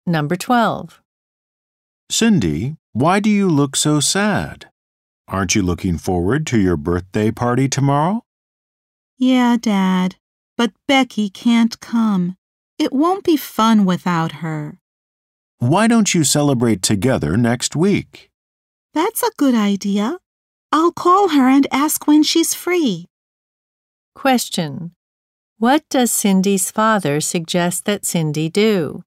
Number 12. Cindy, why do you look so sad? Aren't you looking forward to your birthday party tomorrow? Yeah, Dad, but Becky can't come. It won't be fun without her. Why don't you celebrate together next week? That's a good idea. I'll call her and ask when she's free. Question. What does Cindy's father suggest that Cindy do?